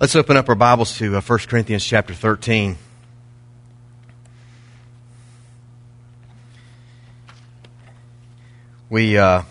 Let's open up our Bibles to 1 Corinthians chapter 13. We have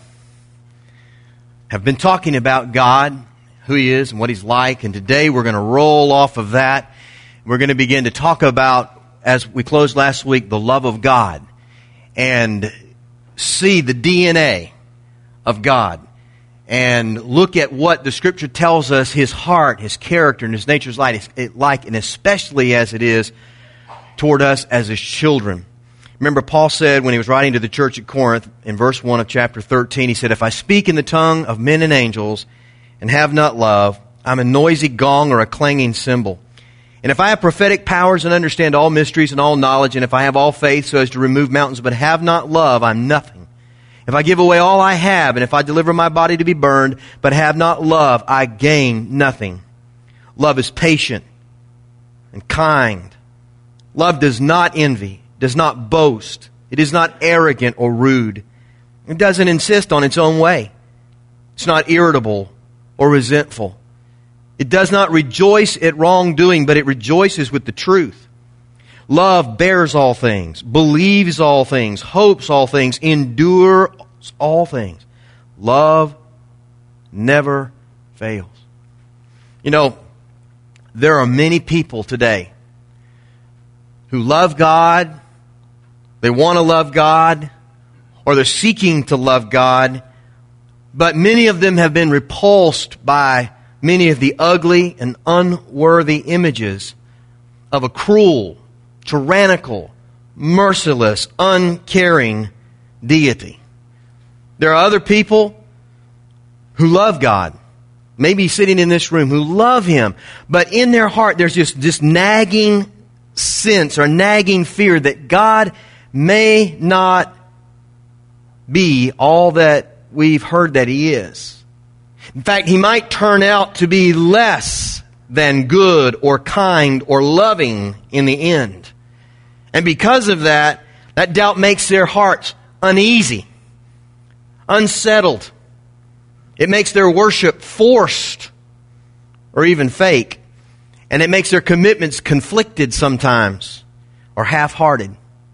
been talking about God, who He is and what He's like, and today we're going to roll off of that. We're going to begin to talk about, as we closed last week, the love of God and see the DNA of God. And look at what the Scripture tells us His heart, His character, and His nature is like, and especially as it is toward us as His children. Remember, Paul said when he was writing to the church at Corinth, in verse 1 of chapter 13, he said, "If I speak in the tongue of men and angels and have not love, I'm a noisy gong or a clanging cymbal. And if I have prophetic powers and understand all mysteries and all knowledge, and if I have all faith so as to remove mountains but have not love, I'm nothing. If I give away all I have, and if I deliver my body to be burned, but have not love, I gain nothing. Love is patient and kind. Love does not envy, does not boast. It is not arrogant or rude. It doesn't insist on its own way. It's not irritable or resentful. It does not rejoice at wrongdoing, but it rejoices with the truth. Love bears all things, believes all things, hopes all things, endures all things. Love never fails." You know, there are many people today who love God, they want to love God, or they're seeking to love God, but many of them have been repulsed by many of the ugly and unworthy images of a cruel, tyrannical, merciless, uncaring deity. There are other people who love God, maybe sitting in this room, who love Him, but in their heart there's just this nagging sense or nagging fear that God may not be all that we've heard that He is. In fact, He might turn out to be less than good or kind or loving in the end. And because of that, that doubt makes their hearts uneasy, unsettled. It makes their worship forced or even fake. And it makes their commitments conflicted sometimes or half-hearted.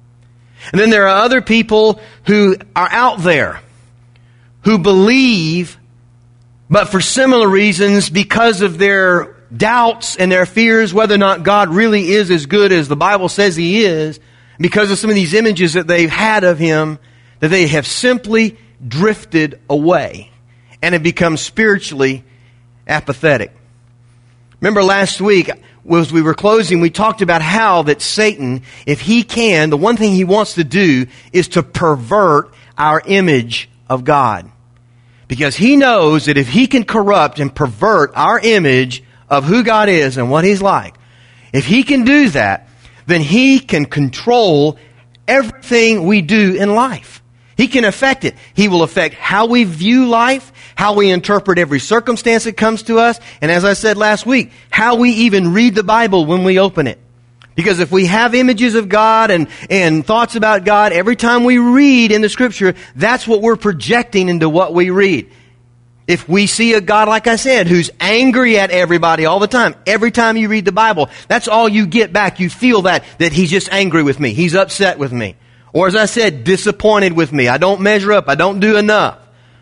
And then there are other people who are out there who believe, but for similar reasons, because of their doubts and their fears whether or not God really is as good as the Bible says He is, because of some of these images that they've had of Him, that they have simply drifted away and have become spiritually apathetic. Remember last week, as we were closing, we talked about how that Satan, if he can, the one thing he wants to do is to pervert our image of God. Because he knows that if he can corrupt and pervert our image of who God is and what He's like, if he can do that, then he can control everything we do in life. He can affect it. He will affect how we view life, how we interpret every circumstance that comes to us, and as I said last week, how we even read the Bible when we open it. Because if we have images of God and thoughts about God, every time we read in the Scripture, that's what we're projecting into what we read. If we see a God, like I said, who's angry at everybody all the time, every time you read the Bible, that's all you get back. You feel that He's just angry with me. He's upset with me. Or as I said, disappointed with me. I don't measure up. I don't do enough.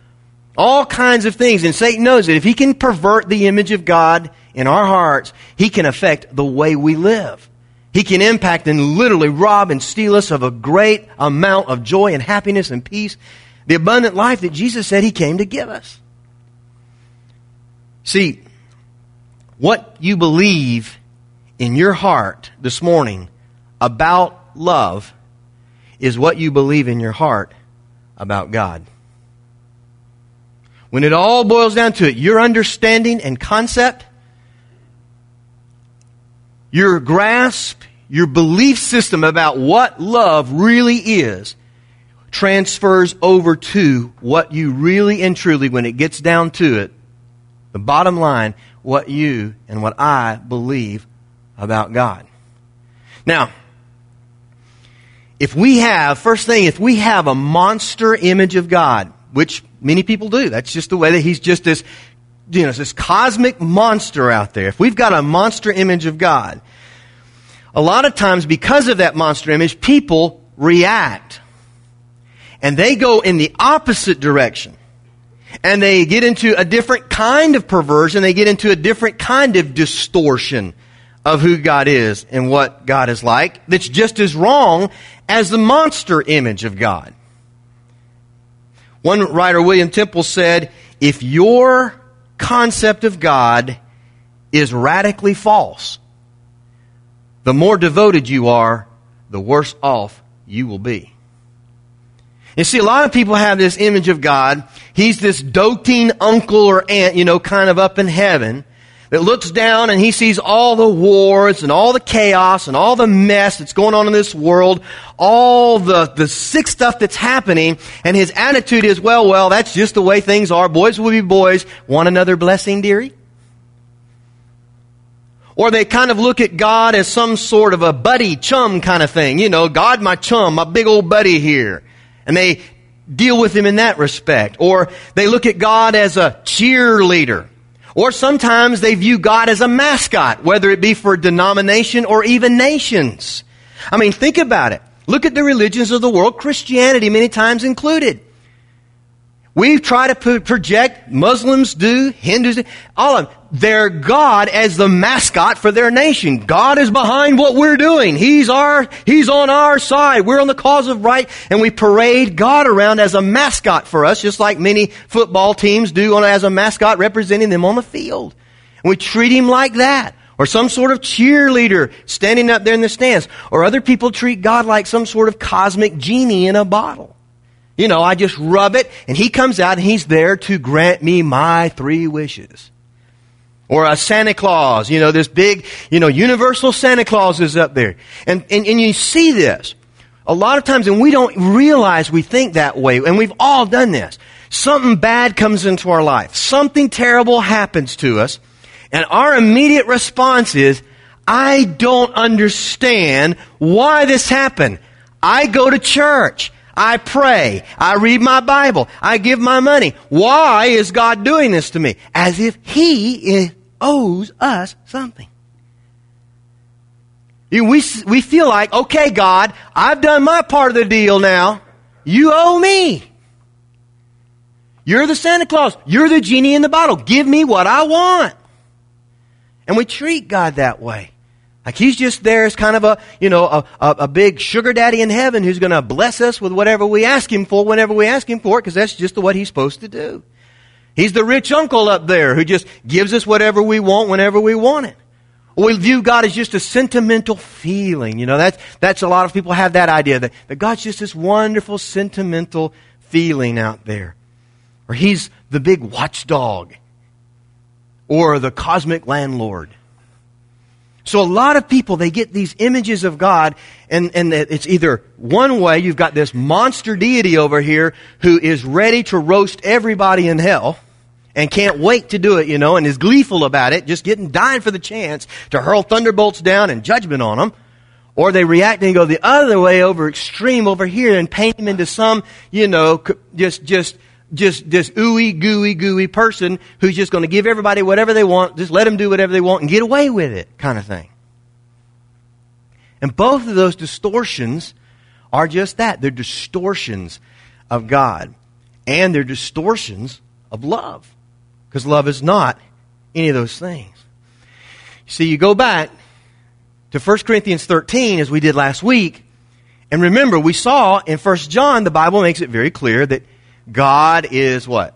All kinds of things. And Satan knows that if he can pervert the image of God in our hearts, he can affect the way we live. He can impact and literally rob and steal us of a great amount of joy and happiness and peace, the abundant life that Jesus said He came to give us. See, what you believe in your heart this morning about love is what you believe in your heart about God. When it all boils down to it, your understanding and concept, your grasp, your belief system about what love really is transfers over to what you really and truly, when it gets down to it, the bottom line, what you and what I believe about God. Now, if we have a monster image of God, which many people do, that's just the way that He's just this this cosmic monster out there, if we've got a monster image of God, a lot of times because of that monster image, people react. And they go in the opposite direction. And they get into a different kind of perversion. They get into a different kind of distortion of who God is and what God is like that's just as wrong as the monster image of God. One writer, William Temple, said, if your concept of God is radically false, the more devoted you are, the worse off you will be. You see, a lot of people have this image of God. He's this doting uncle or aunt, kind of up in heaven, that looks down and he sees all the wars and all the chaos and all the mess that's going on in this world, all the sick stuff that's happening, and his attitude is, well, that's just the way things are. Boys will be boys. Want another blessing, dearie? Or they kind of look at God as some sort of a buddy, chum kind of thing. God, my chum, my big old buddy here. And they deal with him in that respect. Or they look at God as a cheerleader. Or sometimes they view God as a mascot, whether it be for a denomination or even nations. I mean, think about it. Look at the religions of the world, Christianity many times included. We try to project, Muslims do, Hindus do, all of them, their God as the mascot for their nation. God is behind what we're doing. He's on our side. We're on the cause of right, and we parade God around as a mascot for us, just like many football teams do as a mascot representing them on the field. And we treat him like that. Or some sort of cheerleader standing up there in the stands. Or other people treat God like some sort of cosmic genie in a bottle. I just rub it, and he comes out, and he's there to grant me my 3 wishes. Or a Santa Claus, this big, universal Santa Claus is up there. And you see this a lot of times, and we don't realize we think that way, and we've all done this. Something bad comes into our life. Something terrible happens to us, and our immediate response is, I don't understand why this happened. I go to church. I pray. I read my Bible. I give my money. Why is God doing this to me? As if He owes us something. We feel like, okay, God, I've done my part of the deal now. You owe me. You're the Santa Claus. You're the genie in the bottle. Give me what I want. And we treat God that way. Like He's just there as kind of a big sugar daddy in heaven who's going to bless us with whatever we ask Him for whenever we ask Him for it, because that's just what He's supposed to do. He's the rich uncle up there who just gives us whatever we want whenever we want it. We view God as just a sentimental feeling. That's a lot of people have that idea that God's just this wonderful sentimental feeling out there. Or He's the big watchdog. Or the cosmic landlord. So a lot of people, they get these images of God, and it's either one way, you've got this monster deity over here who is ready to roast everybody in hell and can't wait to do it, and is gleeful about it, just dying for the chance to hurl thunderbolts down and judgment on them. Or they react and go the other way extreme over here and paint him into some, just this ooey gooey person who's just going to give everybody whatever they want, just let them do whatever they want and get away with it, kind of thing. And both of those distortions are just that. They're distortions of God. And they're distortions of love. Because love is not any of those things. See, you go back to 1 Corinthians 13, as we did last week, and remember, we saw in 1 John, the Bible makes it very clear that God is what?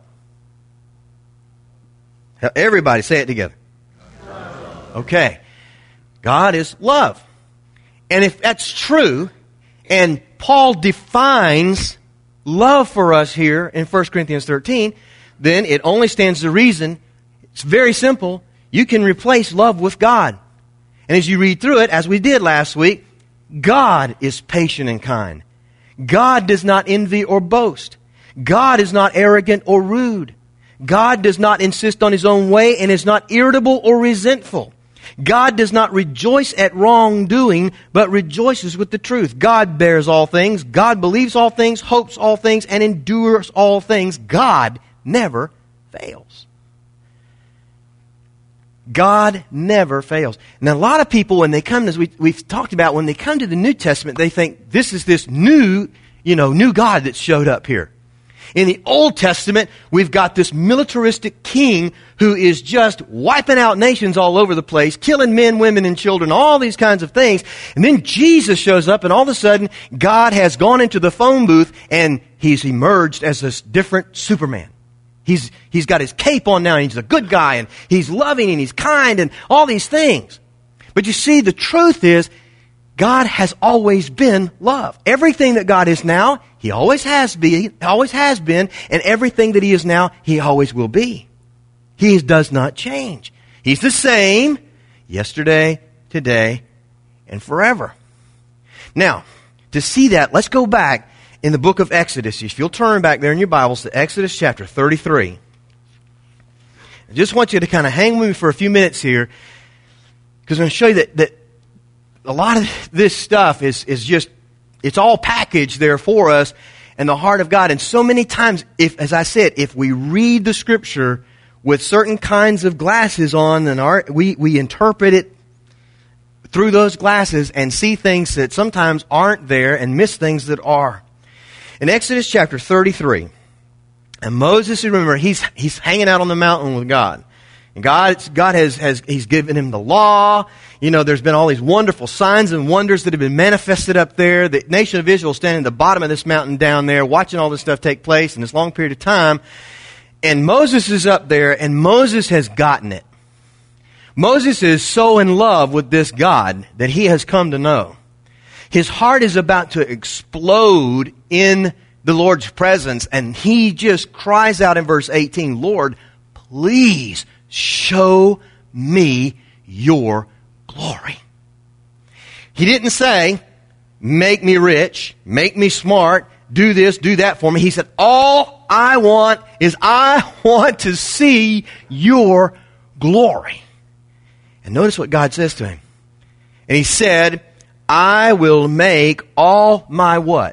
Everybody say it together. Okay. God is love. And if that's true, and Paul defines love for us here in 1 Corinthians 13, then it only stands to reason, it's very simple, you can replace love with God. And as you read through it, as we did last week, God is patient and kind. God does not envy or boast. God is not arrogant or rude. God does not insist on His own way and is not irritable or resentful. God does not rejoice at wrongdoing, but rejoices with the truth. God bears all things. God believes all things, hopes all things, and endures all things. God never fails. God never fails. Now, a lot of people, when they come, as we've talked about, when they come to the New Testament, they think this is this new God that showed up here. In the Old Testament, we've got this militaristic king who is just wiping out nations all over the place, killing men, women, and children, all these kinds of things. And then Jesus shows up, and all of a sudden, God has gone into the phone booth, and he's emerged as this different Superman. He's got his cape on now, and he's a good guy, and he's loving, and he's kind, and all these things. But you see, the truth is, God has always been love. Everything that God is now, He always has been, and everything that He is now, He always will be. He does not change. He's the same yesterday, today, and forever. Now, to see that, let's go back in the book of Exodus. If you'll turn back there in your Bibles to Exodus chapter 33. I just want you to kind of hang with me for a few minutes here, because I'm going to show you that a lot of this stuff is just, it's all packaged there for us in the heart of God. And so many times, as I said, if we read the Scripture with certain kinds of glasses on, and we interpret it through those glasses and see things that sometimes aren't there and miss things that are. In Exodus chapter 33, and Moses, remember, he's hanging out on the mountain with God. And God has He's given him the law. You know, there's been all these wonderful signs and wonders that have been manifested up there. The nation of Israel standing at the bottom of this mountain down there, watching all this stuff take place in this long period of time. And Moses is up there, and Moses has gotten it. Moses is so in love with this God that he has come to know. His heart is about to explode in the Lord's presence, and he just cries out in verse 18, Lord, please show me your glory. He didn't say, make me rich, make me smart, do this, do that for me. He said, all I want is I want to see your glory. And notice what God says to him. And He said, I will make all my what?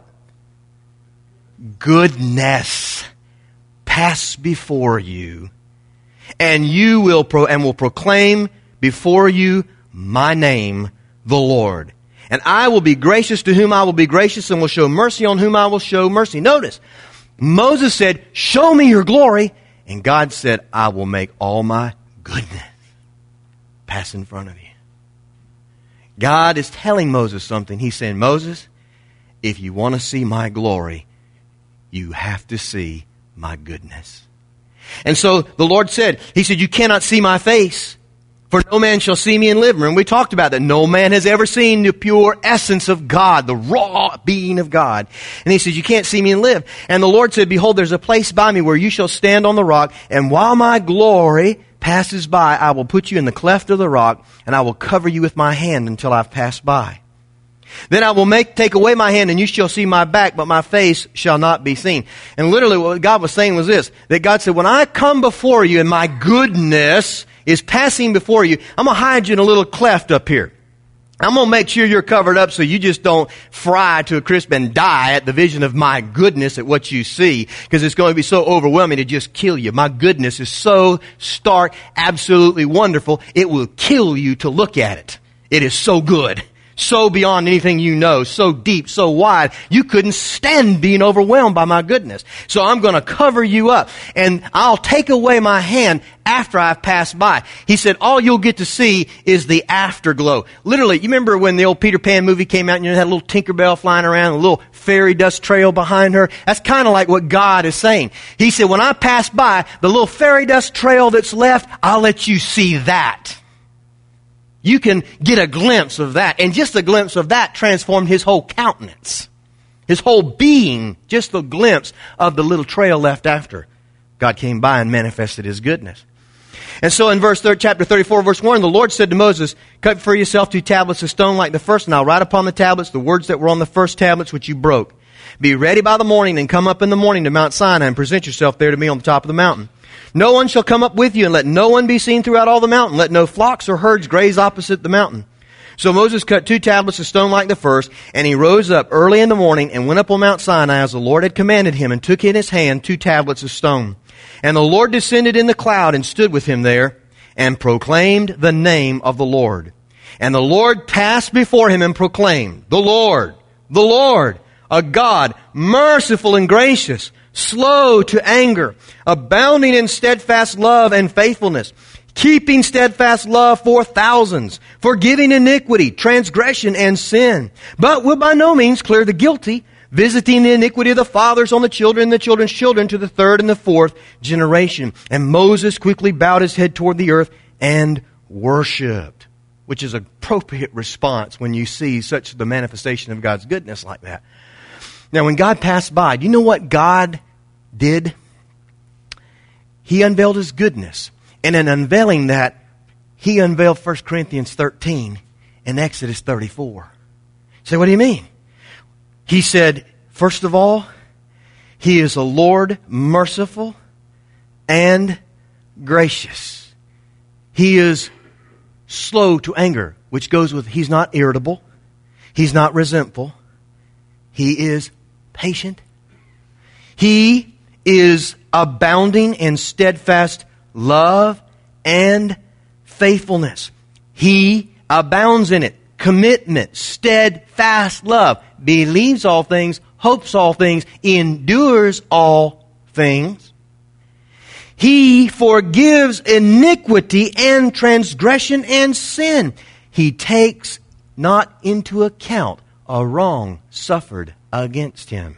Goodness pass before you, and you will proclaim before you my name, the Lord. And I will be gracious to whom I will be gracious, and will show mercy on whom I will show mercy. Notice, Moses said, show me your glory. And God said, I will make all my goodness pass in front of you. God is telling Moses something. He's saying, Moses, if you want to see my glory, you have to see my goodness. And so the Lord said, He said, you cannot see my face, for no man shall see me and live. And we talked about that. No man has ever seen the pure essence of God, the raw being of God. And He says, you can't see me and live. And the Lord said, behold, there's a place by me where you shall stand on the rock, and while my glory passes by, I will put you in the cleft of the rock, and I will cover you with my hand until I've passed by. Then I will take away my hand, and you shall see my back, but my face shall not be seen. And literally what God was saying was this, that God said, when I come before you and my goodness is passing before you, I'm going to hide you in a little cleft up here. I'm going to make sure you're covered up so you just don't fry to a crisp and die at the vision of my goodness at what you see, because it's going to be so overwhelming to just kill you. My goodness is so stark, absolutely wonderful, it will kill you to look at it. It is so good. So beyond anything you know, so deep, so wide, you couldn't stand being overwhelmed by my goodness. So I'm going to cover you up, and I'll take away my hand after I've passed by. He said, all you'll get to see is the afterglow. Literally, you remember when the old Peter Pan movie came out and you had a little Tinkerbell flying around, a little fairy dust trail behind her? That's kind of like what God is saying. He said, when I pass by, the little fairy dust trail that's left, I'll let you see that. You can get a glimpse of that. And just a glimpse of that transformed his whole countenance. His whole being. Just a glimpse of the little trail left after God came by and manifested His goodness. And so in chapter 34, verse 1, the Lord said to Moses, cut for yourself 2 tablets of stone like the first, and I'll write upon the tablets the words that were on the first tablets which you broke. Be ready by the morning, and come up in the morning to Mount Sinai, and present yourself there to me on the top of the mountain. No one shall come up with you, and let no one be seen throughout all the mountain. Let no flocks or herds graze opposite the mountain. So Moses cut 2 tablets of stone like the first, and he rose up early in the morning and went up on Mount Sinai as the Lord had commanded him, and took in his hand 2 tablets of stone. And the Lord descended in the cloud and stood with him there. and proclaimed the name of the Lord. And the Lord passed before him and proclaimed, the Lord, a God merciful and gracious, slow to anger, abounding in steadfast love and faithfulness, keeping steadfast love for thousands, forgiving iniquity, transgression, and sin, but will by no means clear the guilty, visiting the iniquity of the fathers on the children and the children's children to the third and the fourth generation. And Moses quickly bowed his head toward the earth and worshipped, which is an appropriate response when you see such the manifestation of God's goodness like that. Now, when God passed by, do you know what God did? He unveiled His goodness. And in unveiling that, He unveiled 1 Corinthians 13 and Exodus 34. So what do you mean? He said, first of all, He is a Lord merciful and gracious. He is slow to anger, which goes with He's not irritable. He's not resentful. He is patient. He is abounding in steadfast love and faithfulness. He abounds in it. Commitment, steadfast love, believes all things, hopes all things, endures all things. He forgives iniquity and transgression and sin. He takes not into account a wrong suffered against him.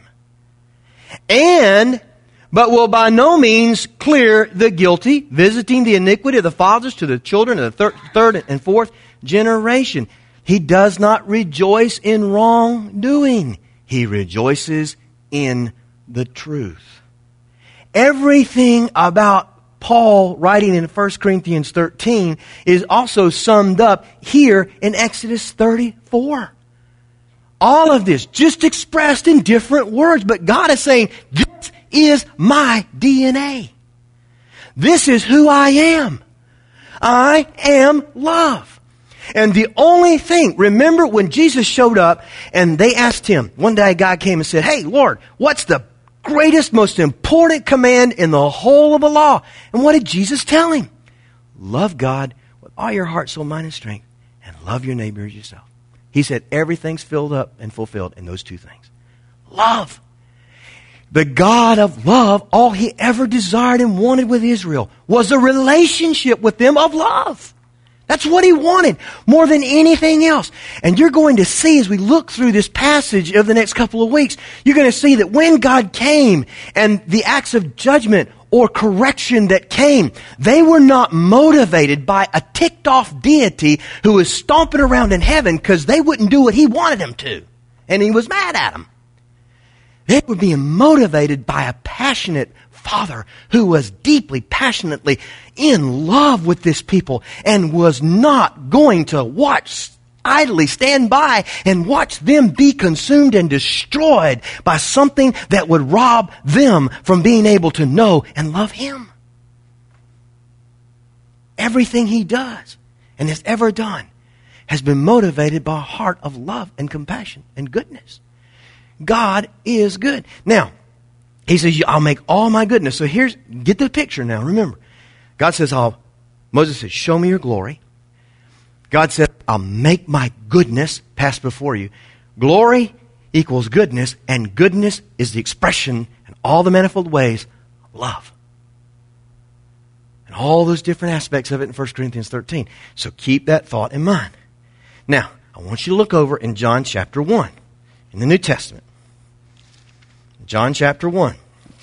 But will by no means clear the guilty, visiting the iniquity of the fathers to the children of the third and fourth generation. He does not rejoice in wrongdoing. He rejoices in the truth. Everything about Paul writing in 1 Corinthians 13 is also summed up here in Exodus 34. All of this just expressed in different words, but God is saying, this is my DNA. This is who I am. I am love. And the only thing, remember when Jesus showed up and they asked him, one day a guy came and said, hey, Lord, what's the greatest, most important command in the whole of the law? And what did Jesus tell him? Love God with all your heart, soul, mind, and strength, and love your neighbor as yourself. He said everything's filled up and fulfilled in those two things. Love. The God of love, all He ever desired and wanted with Israel was a relationship with them of love. That's what He wanted more than anything else. And you're going to see as we look through this passage of the next couple of weeks, you're going to see that when God came and the acts of judgment or correction that came, they were not motivated by a ticked off deity who was stomping around in heaven because they wouldn't do what He wanted them to. And He was mad at them. They were being motivated by a passionate Father who was deeply, passionately in love with this people and was not going to idly stand by and watch them be consumed and destroyed by something that would rob them from being able to know and love Him. Everything He does and has ever done has been motivated by a heart of love and compassion and goodness. God is good. Now, He says, I'll make all my goodness. So get the picture now. Remember, God says, Moses says, show me your glory. God said, I'll make my goodness pass before you. Glory equals goodness, and goodness is the expression in all the manifold ways of love. And all those different aspects of it in 1 Corinthians 13. So keep that thought in mind. Now, I want you to look over in John chapter 1 in the New Testament. John chapter 1.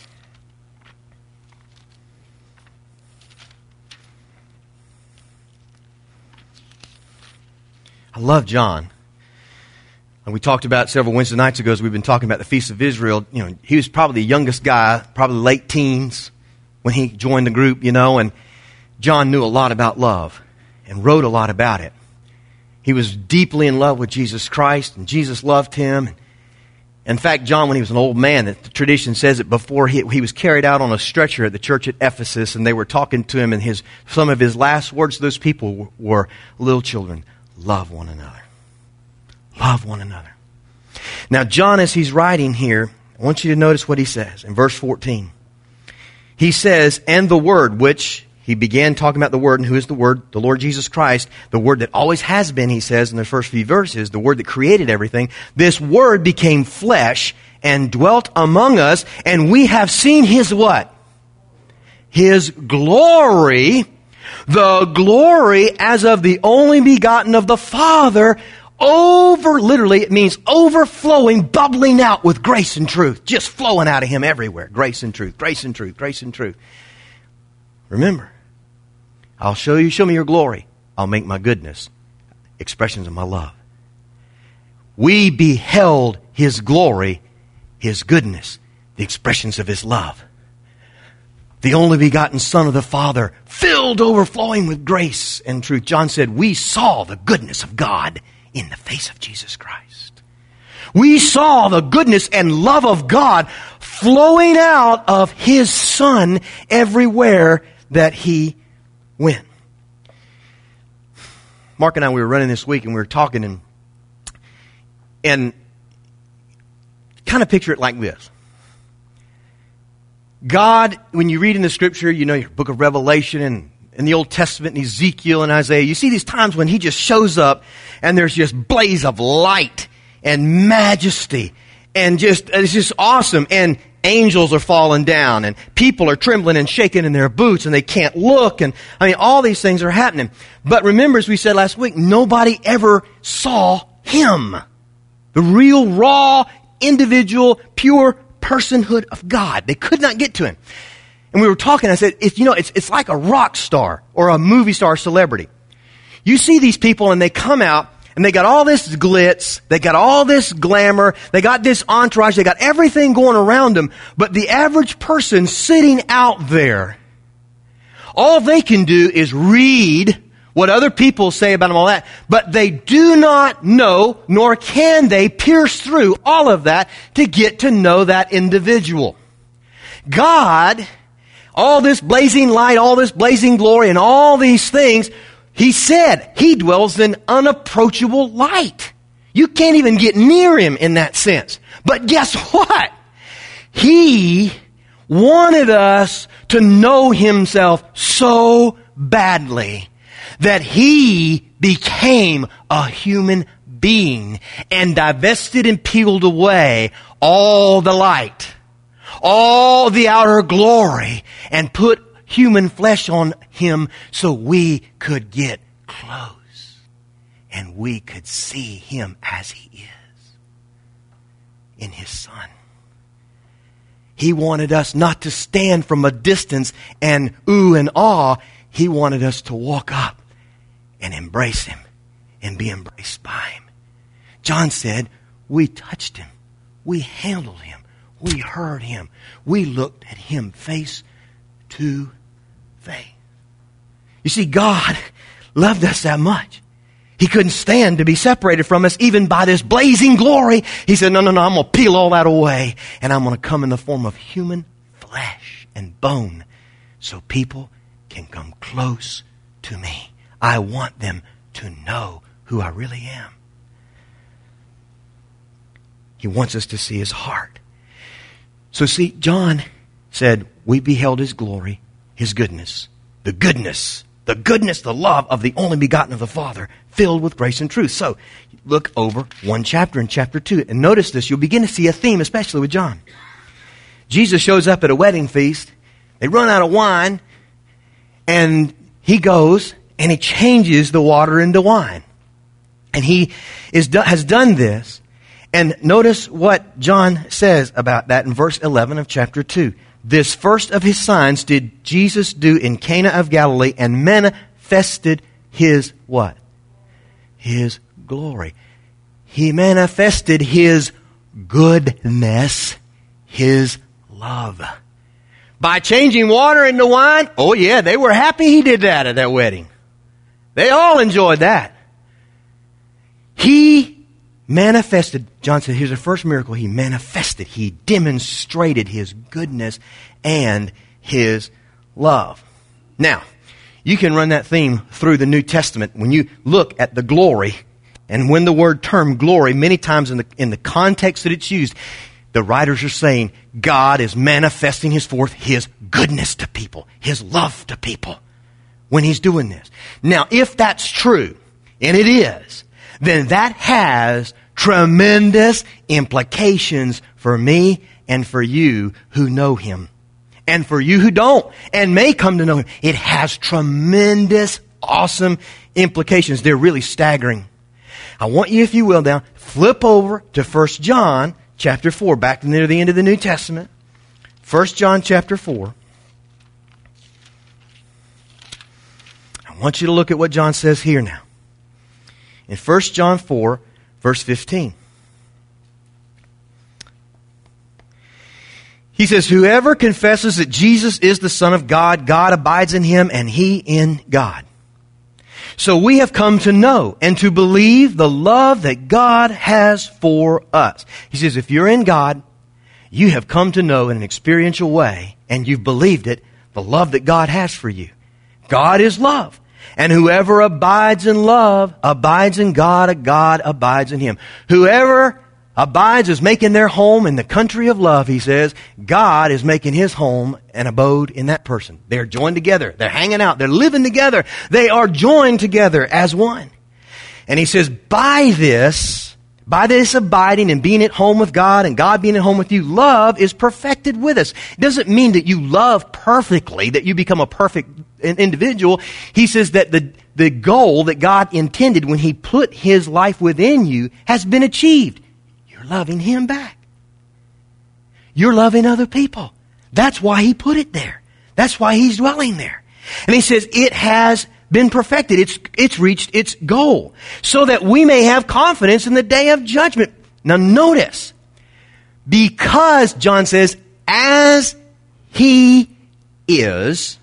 I love John. And we talked about several Wednesday nights ago as we've been talking about the Feast of Israel. He was probably the youngest guy, probably late teens when he joined the group, and John knew a lot about love and wrote a lot about it. He was deeply in love with Jesus Christ, and Jesus loved him. In fact, John, when he was an old man, the tradition says it before he was carried out on a stretcher at the church at Ephesus, and they were talking to him, and some of his last words to those people were, little children, love one another. Love one another. Now, John, as he's writing here, I want you to notice what he says in verse 14. He says, and the Word, which he began talking about the Word, and who is the Word? The Lord Jesus Christ, the Word that always has been, he says in the first few verses, the Word that created everything. This Word became flesh and dwelt among us, and we have seen His what? His glory, the glory as of the only begotten of the Father, literally it means overflowing, bubbling out with grace and truth, just flowing out of Him everywhere. Grace and truth, grace and truth, grace and truth. Remember, show me your glory. I'll make my goodness expressions of my love. We beheld His glory, His goodness, the expressions of His love. The only begotten Son of the Father, filled, overflowing with grace and truth. John said, we saw the goodness of God in the face of Jesus Christ. We saw the goodness and love of God flowing out of His Son everywhere that He went. Mark and I, we were running this week and we were talking and kind of picture it like this. God, when you read in the Scripture, you know, your book of Revelation and in the Old Testament and Ezekiel and Isaiah, you see these times when He just shows up and there's just blaze of light and majesty and it's just awesome, and angels are falling down and people are trembling and shaking in their boots and they can't look, and I mean all these things are happening. But remember, as we said last week, nobody ever saw Him. The real, raw, individual, pure personhood of God. They could not get to Him. And we were talking, I said, it's like a rock star or a movie star celebrity. You see these people and they come out and they got all this glitz, they got all this glamour, they got this entourage, they got everything going around them, but the average person sitting out there, all they can do is read what other people say about them, all that, but they do not know, nor can they pierce through all of that to get to know that individual. God, all this blazing light, all this blazing glory, and all these things, He said He dwells in unapproachable light. You can't even get near Him in that sense. But guess what? He wanted us to know Himself so badly that He became a human being and divested and peeled away all the light, all the outer glory, and put human flesh on Him so we could get close and we could see Him as He is in His Son. He wanted us not to stand from a distance and ooh and ah. He wanted us to walk up and embrace Him and be embraced by Him. John said, we touched Him, we handled Him, we heard Him, we looked at Him face to face. You see, God loved us that much. He couldn't stand to be separated from us even by this blazing glory. He said, no, I'm going to peel all that away and I'm going to come in the form of human flesh and bone so people can come close to me. I want them to know who I really am. He wants us to see His heart. So see, John said, we beheld His glory, His goodness, the love of the only begotten of the Father, filled with grace and truth. So look over one chapter in chapter 2 and notice this. You'll begin to see a theme, especially with John. Jesus shows up at a wedding feast. They run out of wine and He goes and He changes the water into wine. And He has done this. And notice what John says about that in verse 11 of chapter 2. This first of His signs did Jesus do in Cana of Galilee and manifested His what? His glory. He manifested His goodness, His love. By changing water into wine, oh yeah, they were happy He did that at that wedding. They all enjoyed that. He manifested, John said, here's the first miracle. He manifested, He demonstrated His goodness and His love. Now, you can run that theme through the New Testament when you look at the glory, and when the word term glory, many times in the context that it's used, the writers are saying God is manifesting His goodness to people, His love to people. when He's doing this. Now, if that's true, and it is, then that has tremendous implications for me and for you who know Him. And for you who don't and may come to know Him. It has tremendous, awesome implications. They're really staggering. I want you, if you will, now, flip over to 1 John chapter 4, back near the end of the New Testament. 1 John chapter 4. I want you to look at what John says here now. In 1 John 4, verse 15. He says, whoever confesses that Jesus is the Son of God, God abides in him and he in God. So we have come to know and to believe the love that God has for us. He says, if you're in God, you have come to know in an experiential way, and you've believed it, the love that God has for you. God is love. And whoever abides in love abides in God, God abides in him. Whoever abides is making their home in the country of love, he says. God is making his home and abode in that person. They're joined together. They're hanging out. They're living together. They are joined together as one. And he says, by this abiding and being at home with God and God being at home with you, love is perfected with us. It doesn't mean that you love perfectly, that you become a perfect individual. He says that the goal that God intended when he put his life within you has been achieved. You're loving him back. You're loving other people. That's why he put it there. That's why he's dwelling there. And he says it has been perfected. It's reached its goal so that we may have confidence in the day of judgment. Now notice, because John says, as he is,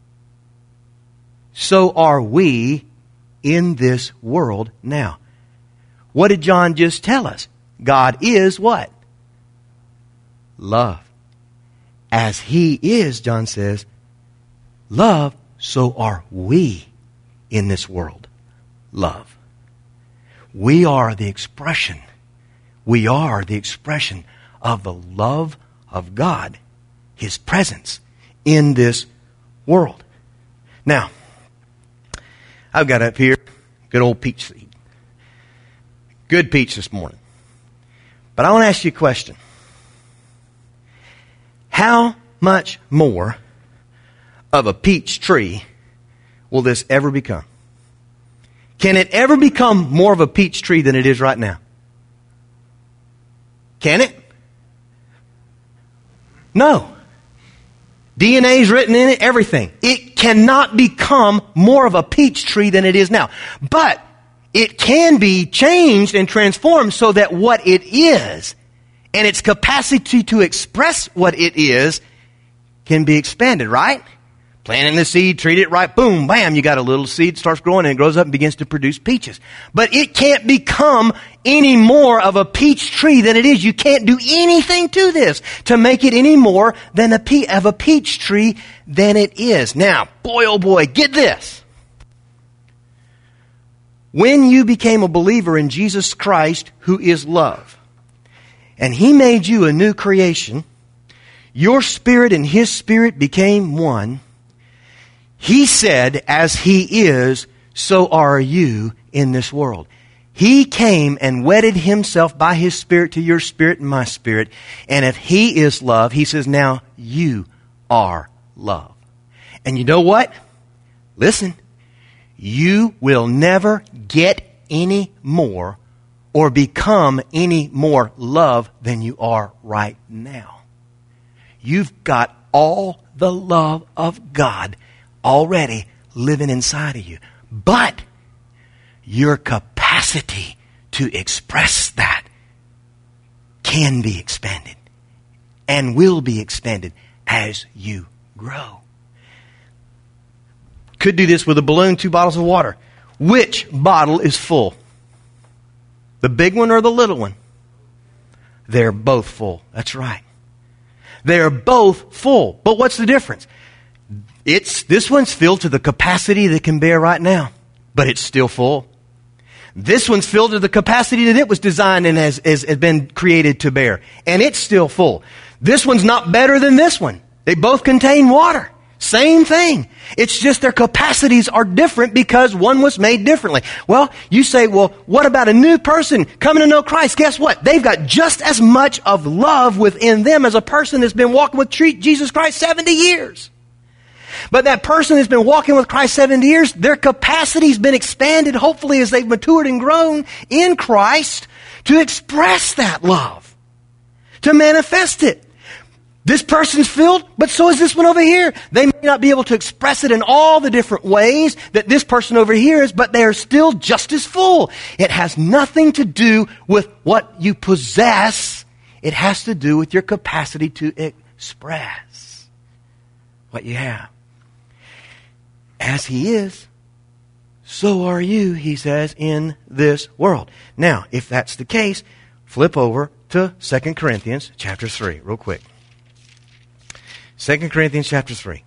so are we in this world now. What did John just tell us? God is what? Love. As he is, John says, love, so are we in this world. Love. We are the expression. We are the expression of the love of God, his presence in this world. Now, I've got up here good old peach seed. Good peach this morning. But I want to ask you a question. How much more of a peach tree will this ever become? Can it ever become more of a peach tree than it is right now? Can it? No. DNA is written in it, everything. It cannot become more of a peach tree than it is now. But it can be changed and transformed so that what it is and its capacity to express what it is can be expanded, right? Planting the seed, treat it right, boom, bam, you got a little seed, starts growing, and it grows up and begins to produce peaches. But it can't become any more of a peach tree than it is. You can't do anything to this to make it any more than a peach tree than it is. Now, boy, oh boy, get this. When you became a believer in Jesus Christ, who is love, and he made you a new creation, your spirit and his spirit became one. He said, as he is, so are you in this world. He came and wedded himself by his spirit to your spirit and my spirit. And if he is love, he says, now you are love. And you know what? Listen, you will never get any more or become any more love than you are right now. You've got all the love of God already living inside of you. But your capacity to express that can be expanded and will be expanded as you grow. Could do this with a balloon, 2 bottles of water. Which bottle is full? The big one or the little one? They're both full. That's right. They're both full. But what's the difference? This one's filled to the capacity that it can bear right now, but it's still full. This one's filled to the capacity that it was designed and has been created to bear, and it's still full. This one's not better than this one. They both contain water. Same thing. It's just their capacities are different because one was made differently. Well, you say, well, what about a new person coming to know Christ? Guess what? They've got just as much of love within them as a person that's been walking with Jesus Christ 70 years. But that person that's been walking with Christ 70 years, their capacity's been expanded, hopefully, as they've matured and grown in Christ to express that love, to manifest it. This person's filled, but so is this one over here. They may not be able to express it in all the different ways that this person over here is, but they are still just as full. It has nothing to do with what you possess. It has to do with your capacity to express what you have. As He is, so are you, He says, in this world. Now, if that's the case, flip over to 2 Corinthians chapter 3 real quick. 2 Corinthians chapter 3.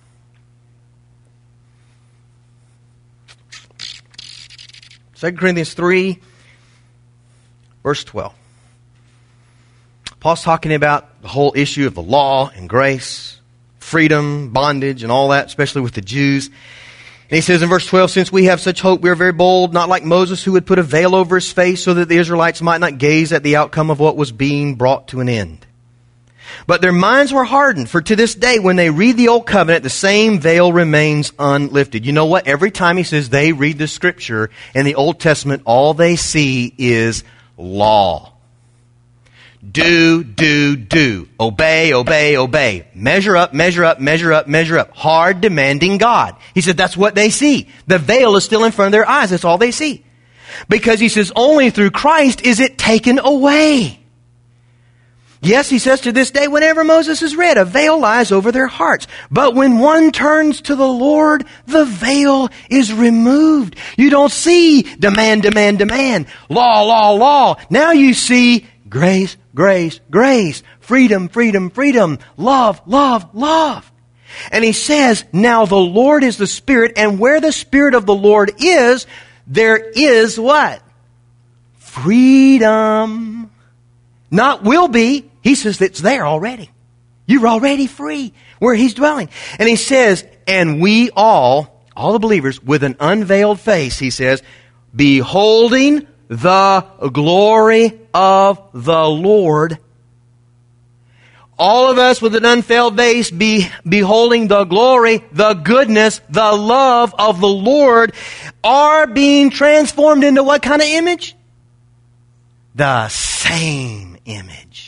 Second Corinthians 3, verse 12. Paul's talking about the whole issue of the law and grace, freedom, bondage, and all that, especially with the Jews. And he says in verse 12, since we have such hope, we are very bold, not like Moses, who would put a veil over his face so that the Israelites might not gaze at the outcome of what was being brought to an end. But their minds were hardened, for to this day, when they read the Old Covenant, the same veil remains unlifted. You know what? Every time he says they read the Scripture in the Old Testament, all they see is law. Do. Obey, obey, obey. Measure up, measure up, measure up, measure up. Hard, demanding God. He said that's what they see. The veil is still in front of their eyes. That's all they see. Because he says only through Christ is it taken away. Yes, he says to this day, whenever Moses is read, a veil lies over their hearts. But when one turns to the Lord, the veil is removed. You don't see demand, demand, demand. Law, law, law. Now you see grace, grace, grace. Freedom, freedom, freedom. Love, love, love. And he says, now the Lord is the Spirit, and where the Spirit of the Lord is, there is what? Freedom. Not will be. He says it's there already. You're already free where He's dwelling. And he says, and we all the believers, with an unveiled face, he says, beholding the glory of the Lord. All of us with an unveiled face, beholding the glory, the goodness, the love of the Lord, are being transformed into what kind of image? The same image.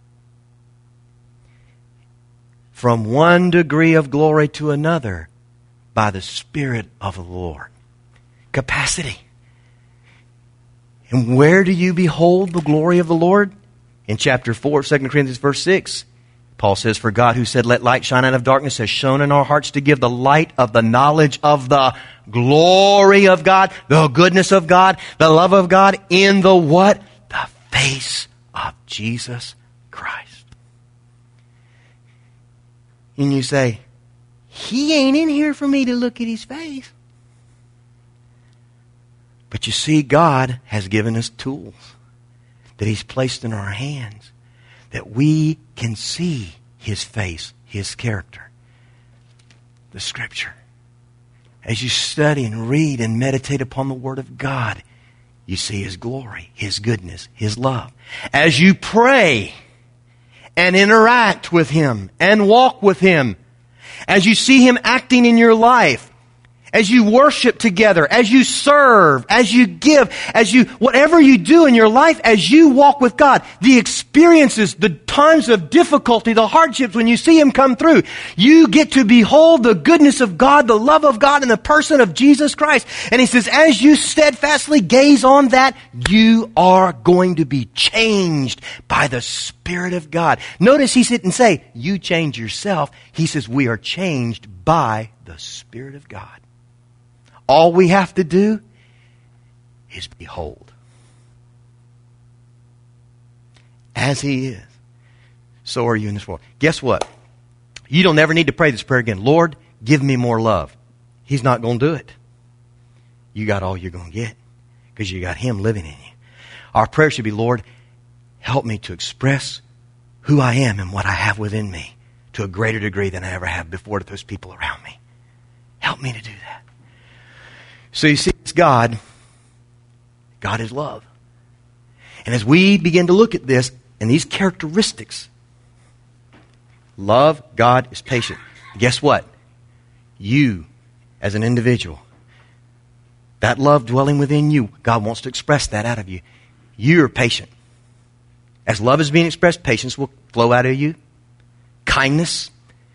From one degree of glory to another by the Spirit of the Lord. Capacity. And where do you behold the glory of the Lord? In chapter 4, 2 Corinthians verse 6. Paul says, for God who said, let light shine out of darkness, has shone in our hearts to give the light of the knowledge of the glory of God, the goodness of God, the love of God in the what? The face of Jesus Christ. And you say, He ain't in here for me to look at His face. But you see, God has given us tools that He's placed in our hands that we can see His face, His character. The Scripture. As you study and read and meditate upon the Word of God, you see His glory, His goodness, His love. As you pray and interact with Him and walk with Him, as you see Him acting in your life, as you worship together, as you serve, as you give, whatever you do in your life, as you walk with God, the experiences, the times of difficulty, the hardships, when you see Him come through, you get to behold the goodness of God, the love of God in the person of Jesus Christ. And He says, as you steadfastly gaze on that, you are going to be changed by the Spirit of God. Notice He didn't say, you change yourself. He says, we are changed by the Spirit of God. All we have to do is behold. As He is, so are you in this world. Guess what? You don't ever need to pray this prayer again. Lord, give me more love. He's not going to do it. You got all you're going to get because you got Him living in you. Our prayer should be, Lord, help me to express who I am and what I have within me to a greater degree than I ever have before to those people around me. Help me to do that. So you see, it's God. God is love. And as we begin to look at this and these characteristics, love, God is patient. Guess what? You, as an individual, that love dwelling within you, God wants to express that out of you. You're patient. As love is being expressed, patience will flow out of you. Kindness.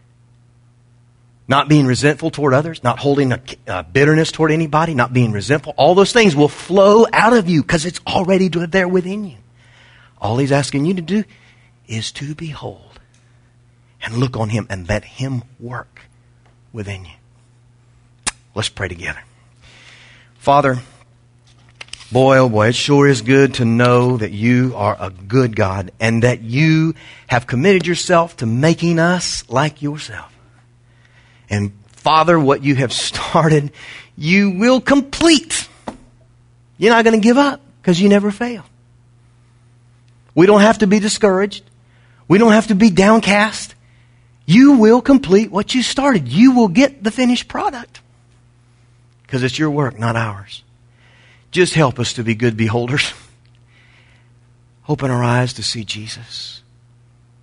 Not being resentful toward others. Not holding a bitterness toward anybody. Not being resentful. All those things will flow out of you because it's already there within you. All He's asking you to do is to behold and look on Him and let Him work within you. Let's pray together. Father, boy, oh boy, it sure is good to know that You are a good God and that You have committed Yourself to making us like Yourself. And Father, what You have started, You will complete. You're not going to give up because You never fail. We don't have to be discouraged. We don't have to be downcast. You will complete what You started. You will get the finished product. Because it's Your work, not ours. Just help us to be good beholders. Open our eyes to see Jesus.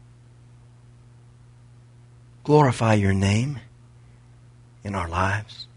Glorify Your name in our lives.